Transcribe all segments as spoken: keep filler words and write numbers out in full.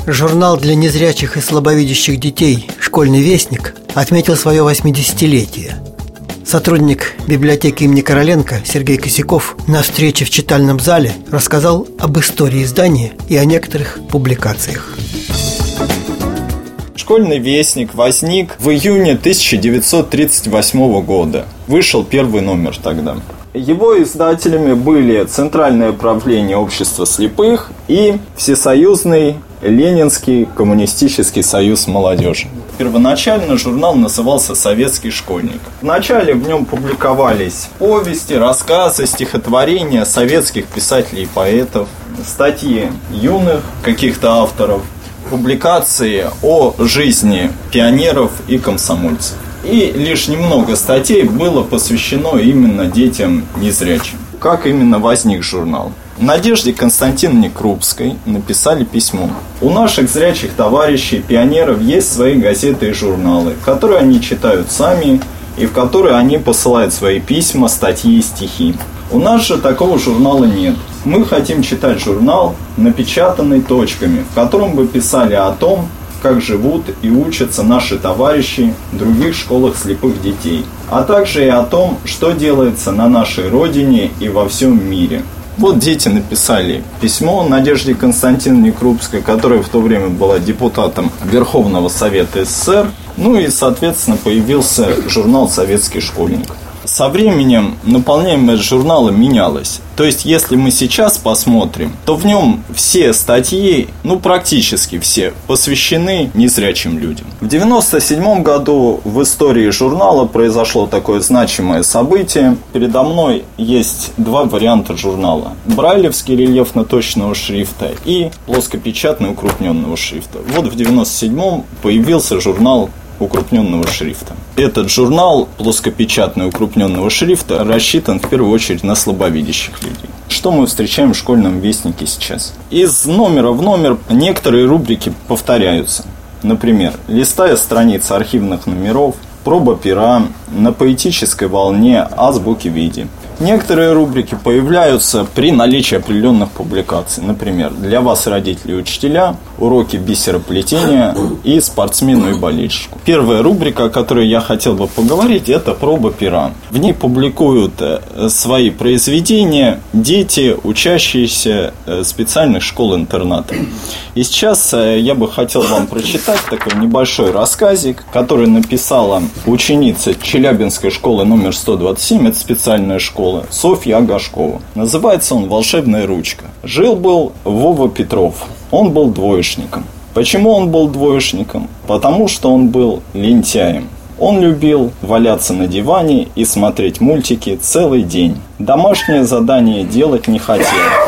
Журнал для незрячих и слабовидящих детей «Школьный вестник» отметил свое восьмидесятилетие. Сотрудник библиотеки имени Короленко Сергей Косяков на встрече в читальном зале рассказал об истории издания и о некоторых публикациях. «Школьный вестник» возник в июне тысяча девятьсот тридцать восьмого года. Вышел первый номер тогда. Его издателями были Центральное правление общества слепых и Всесоюзный Ленинский коммунистический союз молодежи. Первоначально журнал назывался «Советский школьник». Вначале в нем публиковались повести, рассказы, стихотворения советских писателей и поэтов, статьи юных каких-то авторов, публикации о жизни пионеров и комсомольцев. И лишь немного статей было посвящено именно детям незрячим. Как именно возник журнал? Надежде Константиновне Крупской написали письмо. У наших зрячих товарищей, пионеров, есть свои газеты и журналы, которые они читают сами и в которые они посылают свои письма, статьи и стихи. У нас же такого журнала нет. Мы хотим читать журнал, напечатанный точками, в котором бы писали о том, как живут и учатся наши товарищи в других школах слепых детей, а также и о том, что делается на нашей родине и во всем мире. Вот дети написали письмо Надежде Константиновне Крупской, которая в то время была депутатом Верховного Совета СССР. Ну и, соответственно, появился журнал «Советский школьник». Со временем наполняемость журнала менялась. То есть, если мы сейчас посмотрим, то в нем все статьи, ну практически все, посвящены незрячим людям. В девяносто седьмом году в истории журнала произошло такое значимое событие. Передо мной есть два варианта журнала. Брайлевский рельефно-точного шрифта и плоскопечатный укрупненного шрифта. Вот в девяносто седьмом появился журнал укрупненного шрифта. Этот журнал плоскопечатный укрупненного шрифта рассчитан в первую очередь на слабовидящих людей. Что мы встречаем в школьном вестнике сейчас? Из номера в номер некоторые рубрики повторяются. Например, листая страницы архивных номеров, проба пера, на поэтической волне, азбуки виде. Некоторые рубрики появляются при наличии определенных публикаций. Например, для вас, родители и учителя, уроки бисероплетения и спортсмену и болельщику. Первая рубрика, о которой я хотел бы поговорить, это проба пера. В ней публикуют свои произведения дети, учащиеся специальных школ-интернатов. И сейчас я бы хотел вам прочитать такой небольшой рассказик, который написала ученица Челябинской школы номер сто двадцать семь, это специальная школа, Софья Агашкова. Называется он «Волшебная ручка». Жил-был Вова Петров. Он был двоечником. Почему он был двоечником? Потому что он был лентяем. Он любил валяться на диване и смотреть мультики целый день. Домашнее задание делать не хотел.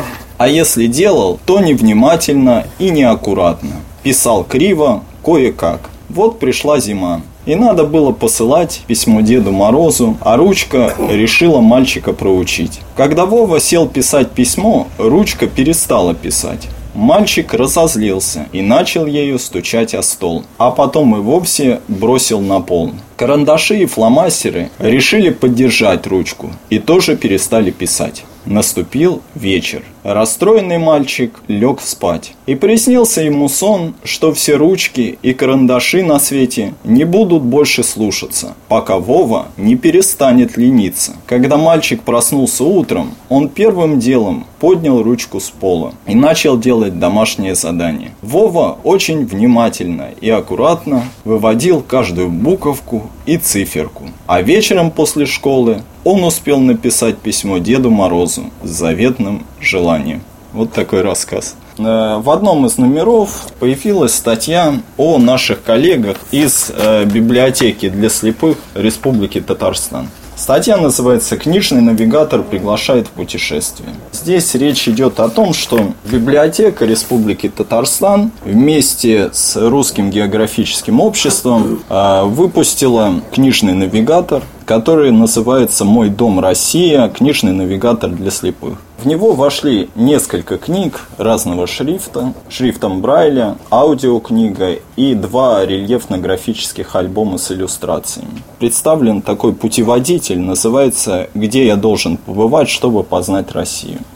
А если делал, то невнимательно и неаккуратно. Писал криво, кое-как. Вот пришла зима. И надо было посылать письмо Деду Морозу, а ручка решила мальчика проучить. Когда Вова сел писать письмо, ручка перестала писать. Мальчик разозлился и начал ею стучать о стол, а потом и вовсе бросил на пол. Карандаши и фломастеры решили поддержать ручку и тоже перестали писать. Наступил вечер. Расстроенный мальчик лег спать. И приснился ему сон, что все ручки и карандаши на свете не будут больше слушаться, пока Вова не перестанет лениться. Когда мальчик проснулся утром, он первым делом поднял ручку с пола и начал делать домашнее задание. Вова очень внимательно и аккуратно выводил каждую буковку и циферку. А вечером после школы он успел написать письмо Деду Морозу с заветным желанием. Вот такой рассказ. В одном из номеров появилась статья о наших коллегах из библиотеки для слепых Республики Татарстан. Статья называется «Книжный навигатор приглашает в путешествие». Здесь речь идет о том, что библиотека Республики Татарстан вместе с Русским географическим обществом выпустила книжный навигатор, который называется «Мой дом Россия. Книжный навигатор для слепых». В него вошли несколько книг разного шрифта, шрифтом Брайля, аудиокнига и два рельефно-графических альбома с иллюстрациями. Представлен такой путеводитель, называется «Где я должен побывать, чтобы познать Россию».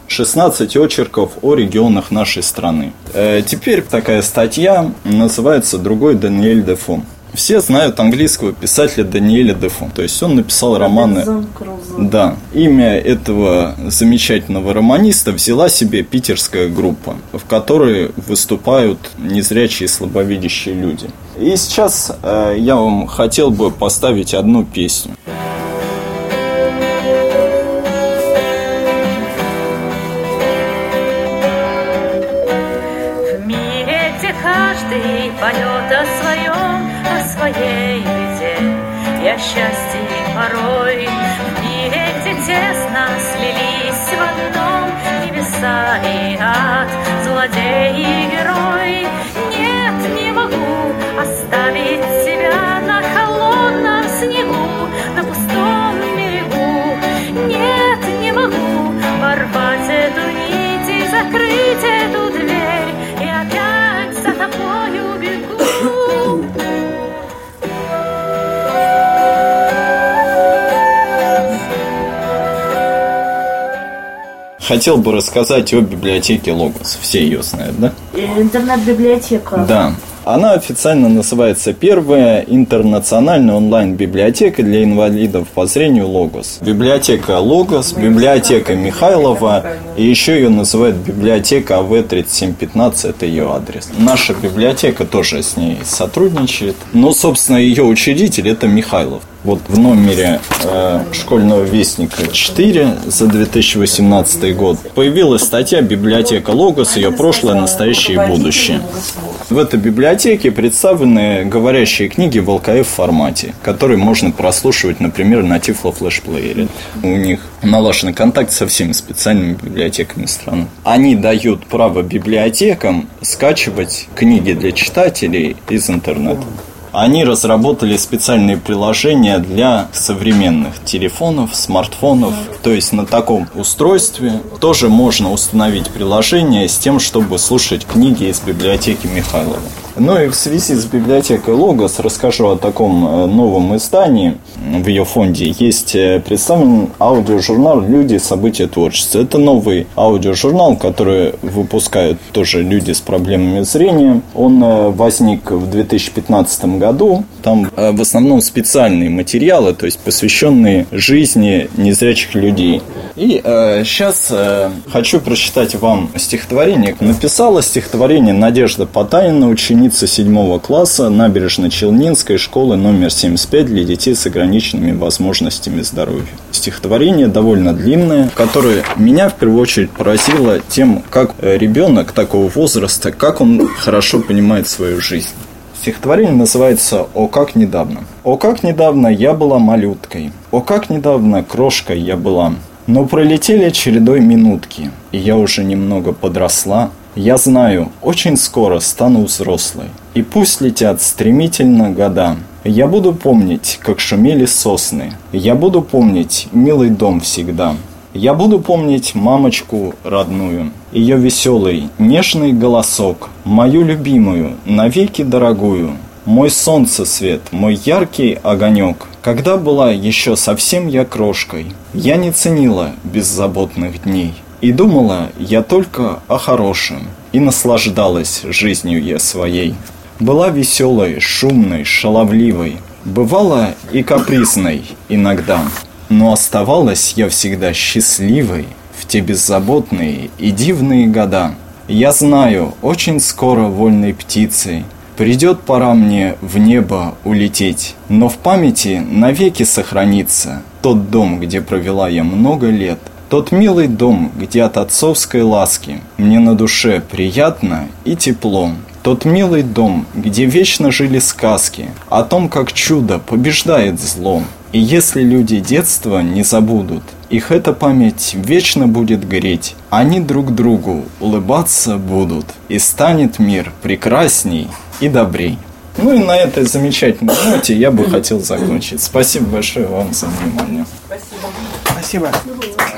шестнадцать очерков о регионах нашей страны. Э, теперь такая статья называется «Другой Даниэль Дефо». Все знают английского писателя Даниэля Дефо. То есть он написал романы. Да. Имя этого замечательного романиста взяла себе питерская группа, в которой выступают незрячие и слабовидящие люди. И сейчас э, я вам хотел бы поставить одну песню. В мире, где каждый поет о своем, о своей беде и о счастье порой. В мире, где тесно слились в одном небеса и ад, злодей и герой. Нет, не могу оставить тебя на холодном снегу, на пустом берегу. Нет, не могу порвать эту нить и закрыть эту дверь, и опять за тобою бегу. Хотел бы рассказать о библиотеке Логос. Все ее знают, да? Интернет-библиотека. Да. Она официально называется «Первая интернациональная онлайн-библиотека для инвалидов по зрению Логос». Библиотека Логос, библиотека Михайлова, и еще ее называют библиотека А В тридцать семь пятнадцать, это ее адрес. Наша библиотека тоже с ней сотрудничает, но, собственно, ее учредитель – это Михайлов. Вот в номере э, школьного вестника четыре за две тысячи восемнадцатый год появилась статья «Библиотека Логос. Ее прошлое, настоящее и будущее». В этой библиотеке представлены говорящие книги в эл ка эф формате, которые можно прослушивать, например, на Тифло флешплеере. У них налажен контакт со всеми специальными библиотеками страны. Они дают право библиотекам скачивать книги для читателей из интернета. Они разработали специальные приложения для современных телефонов, смартфонов. То есть на таком устройстве тоже можно установить приложение с тем, чтобы слушать книги из библиотеки Михайлова. Ну и в связи с библиотекой Логос расскажу о таком новом издании. В ее фонде есть представлен аудиожурнал «Люди, события, творчество». Это новый аудиожурнал, который выпускают тоже люди с проблемами зрения. Он возник в две тысячи пятнадцатом году. Там в основном специальные материалы, то есть посвященные жизни незрячих людей. И э, сейчас э, хочу прочитать вам стихотворение. Написала стихотворение Надежда Потанина, ученица седьмого класса Набережно-Челнинской школы номер семьдесят пять для детей с ограниченными возможностями здоровья. Стихотворение довольно длинное, которое меня в первую очередь поразило тем, как ребенок такого возраста, как он хорошо понимает свою жизнь. Стихотворение называется «О, как недавно». «О, как недавно я была малюткой, о, как недавно крошкой я была, но пролетели чередой минутки, и я уже немного подросла. Я знаю, очень скоро стану взрослой, и пусть летят стремительно года. Я буду помнить, как шумели сосны, я буду помнить милый дом всегда. Я буду помнить мамочку родную, ее веселый, нежный голосок, мою любимую, навеки дорогую, мой солнцесвет, мой яркий огонек. Когда была еще совсем я крошкой, я не ценила беззаботных дней. И думала я только о хорошем, и наслаждалась жизнью я своей. Была веселой, шумной, шаловливой, бывала и капризной иногда, но оставалась я всегда счастливой в те беззаботные и дивные года. Я знаю, очень скоро вольной птицей придет пора мне в небо улететь, но в памяти навеки сохранится тот дом, где провела я много лет. Тот милый дом, где от отцовской ласки мне на душе приятно и тепло. Тот милый дом, где вечно жили сказки о том, как чудо побеждает зло. И если люди детства не забудут, их эта память вечно будет греть. Они друг другу улыбаться будут, и станет мир прекрасней и добрей. Ну и на этой замечательной ноте я бы хотел закончить. Спасибо большое вам за внимание. Спасибо. Спасибо.